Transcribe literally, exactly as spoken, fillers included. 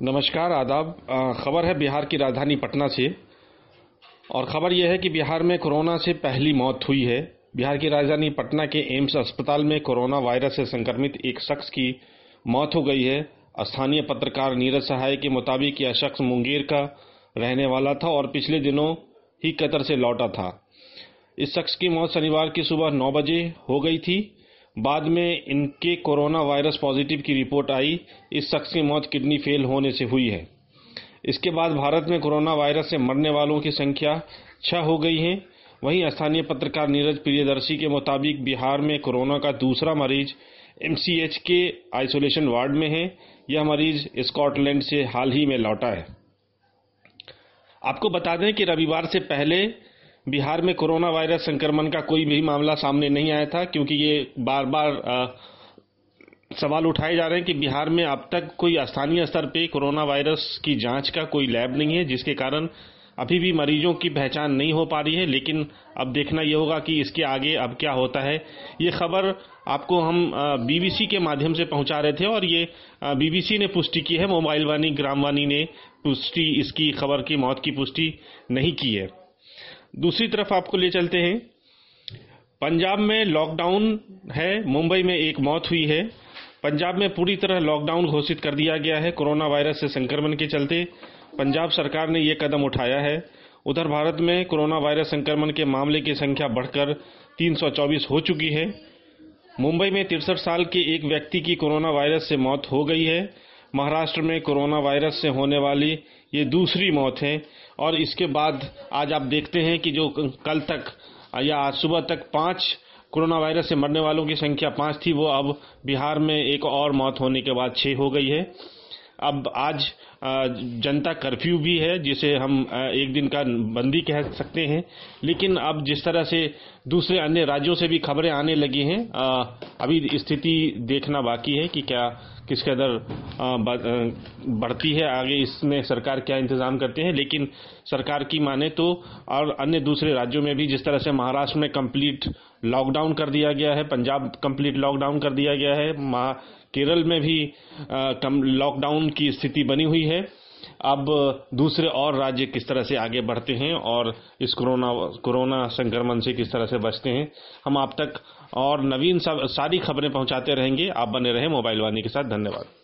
नमस्कार, आदाब। खबर है बिहार की राजधानी पटना से और खबर यह है कि बिहार में कोरोना से पहली मौत हुई है। बिहार की राजधानी पटना के एम्स अस्पताल में कोरोना वायरस से संक्रमित एक शख्स की मौत हो गई है। स्थानीय पत्रकार नीरज सहाय के मुताबिक यह शख्स मुंगेर का रहने वाला था और पिछले दिनों ही कतर से लौटा था। इस शख्स की मौत शनिवार की सुबह नौ बजे हो गई थी। बाद में इनके कोरोना वायरस पॉजिटिव की रिपोर्ट आई। इस शख्स की मौत किडनी फेल होने से हुई है। इसके बाद भारत में कोरोना वायरस से मरने वालों की संख्या छह हो गई है। वहीं स्थानीय पत्रकार नीरज प्रियदर्शी के मुताबिक बिहार में कोरोना का दूसरा मरीज एमसीएच के आइसोलेशन वार्ड में है। यह मरीज स्कॉटलैंड से हाल ही में लौटा है। आपको बता दें कि रविवार से पहले बिहार में कोरोना वायरस संक्रमण का कोई भी मामला सामने नहीं आया था, क्योंकि ये बार बार आ, सवाल उठाए जा रहे हैं कि बिहार में अब तक कोई स्थानीय स्तर पे कोरोना वायरस की जांच का कोई लैब नहीं है, जिसके कारण अभी भी मरीजों की पहचान नहीं हो पा रही है। लेकिन अब देखना ये होगा कि इसके आगे अब क्या होता है। ये खबर आपको हम बीबीसी के माध्यम से पहुंचा रहे थे और ये बीबीसी ने पुष्टि की है। मोबाइल वाणी ग्रामवाणी ने पुष्टि इसकी खबर की मौत की पुष्टि नहीं की है। दूसरी तरफ आपको ले चलते हैं। पंजाब में लॉकडाउन है। मुंबई में एक मौत हुई है। पंजाब में पूरी तरह लॉकडाउन घोषित कर दिया गया है। कोरोना वायरस से संक्रमण के चलते पंजाब सरकार ने यह कदम उठाया है। उधर भारत में कोरोना वायरस संक्रमण के मामले की संख्या बढ़कर तीन सौ चौबीस हो चुकी है। मुंबई में तिरसठ साल के एक व्यक्ति की कोरोना वायरस से मौत हो गई है। महाराष्ट्र में कोरोना वायरस से होने वाली ये दूसरी मौत है। और इसके बाद आज आप देखते हैं कि जो कल तक या आज सुबह तक पांच कोरोना वायरस से मरने वालों की संख्या पांच थी, वो अब बिहार में एक और मौत होने के बाद छह हो गई है। अब आज जनता कर्फ्यू भी है, जिसे हम एक दिन का बंदी कह सकते हैं। लेकिन अब जिस तरह से दूसरे अन्य राज्यों से भी खबरें आने लगी हैं, अभी स्थिति देखना बाकी है कि क्या किस कदर बढ़ती है आगे, इसमें सरकार क्या इंतजाम करते हैं। लेकिन सरकार की माने तो और अन्य दूसरे राज्यों में भी जिस तरह से महाराष्ट्र में कंप्लीट लॉकडाउन कर दिया गया है, पंजाब कंप्लीट लॉकडाउन कर दिया गया है, केरल में भी लॉकडाउन की स्थिति बनी हुई है। अब दूसरे और राज्य किस तरह से आगे बढ़ते हैं और इस कोरोना कोरोना संक्रमण से किस तरह से बचते हैं, हम आप तक और नवीन सारी खबरें पहुंचाते रहेंगे। आप बने रहें मोबाइल वाणी के साथ। धन्यवाद।